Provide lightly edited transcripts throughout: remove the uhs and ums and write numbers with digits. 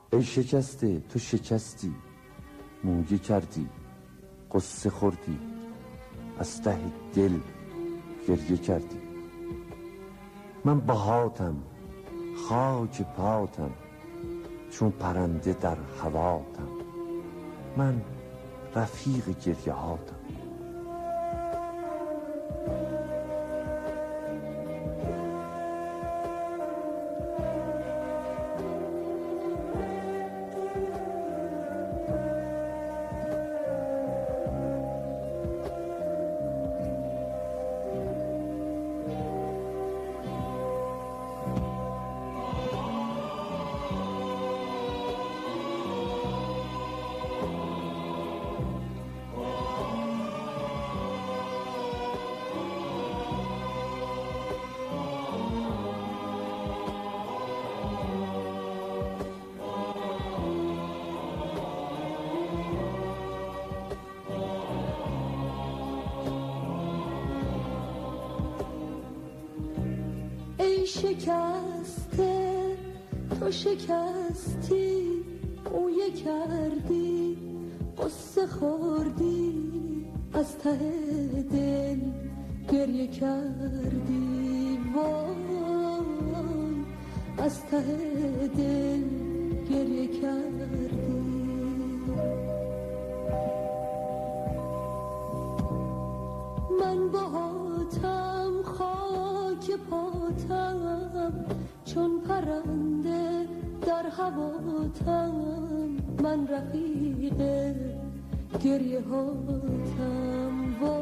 ای شکسته تو شکستی، مویه کردی، قصه خوردی، از ته دل گریه کردی. من باهاتم، خاک پاتم، چون پرنده در هواتم، من رفیق گریه هاتم. شکسته تو شکستی، مویه کردی، قصه خوردی، از ته دل گریه کردی. وای از ته دل گریه کردی. من باهاتم، خاک پاتم، چون پرنده در هواتم، من رفیق گریه هاتم.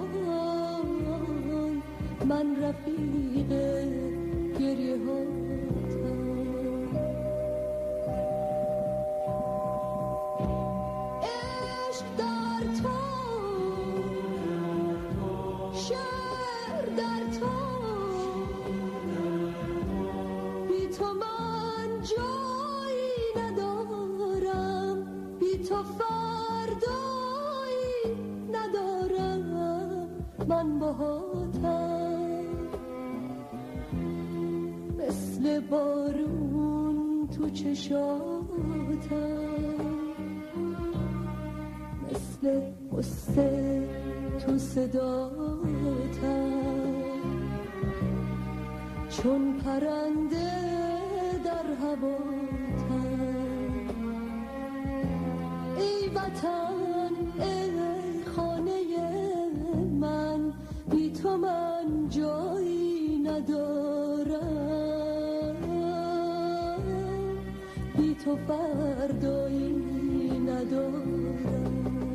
وای من رفیق گریه هاتم. عشق در تو، شعر در تو، بی تو من جایی ندارم، بی تو فردایی ندارم. من باهاتم، مثل بارون تو چشاتم، مثل قصه تو صداتم، چون پرنده در هواتم. ای وطن، ای خانه من، بی تو من جایی ندارم، بی تو فردایی ندارم.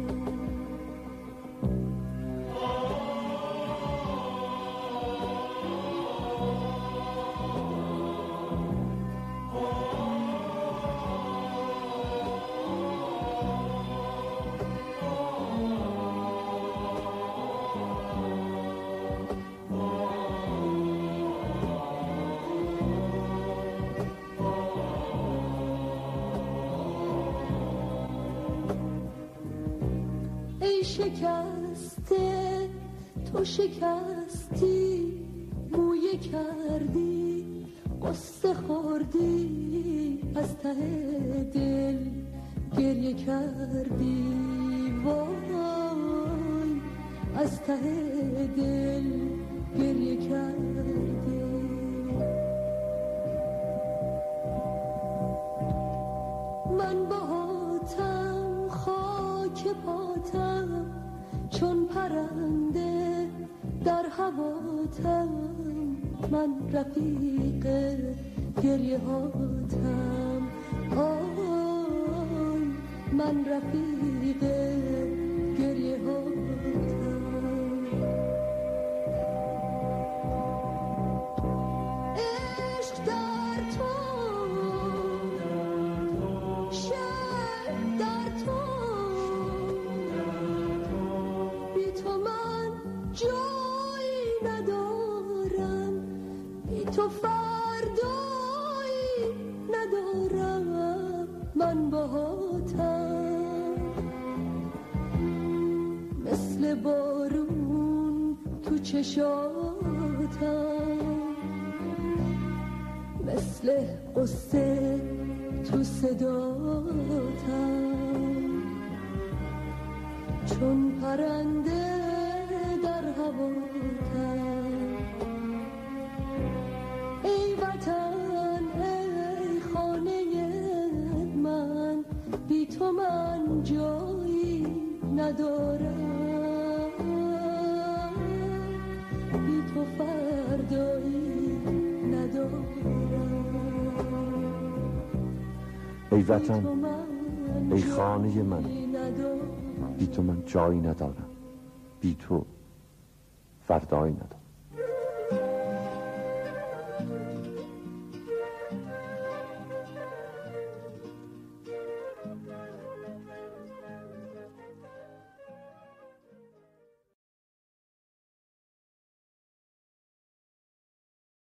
شکسته تو شکستی، مویه کردی، قصه خوردی، از ته دل گریه کردی. وای از ته دل گریه کردی. من باهاتم، خاک پاتم، چون پرنده در هواتم، من رفیق گریه هاتم. آی من رفیق گریه هاتم. عشق در تو، شعر در تو، بی تو من جایی ندارم، بی تو فردایی ندارم. من باهاتم، مثل بارون تو چشاتم، مثل قصه تو صداتم، چون پرنده در هواتم. ای وطن ای خانه من، بی تو من جایی ندارم، بی تو فردایی ندارم. ای وطن ای خانه من، بی تو من جایی ندارم، بی تو فردایی ندارم.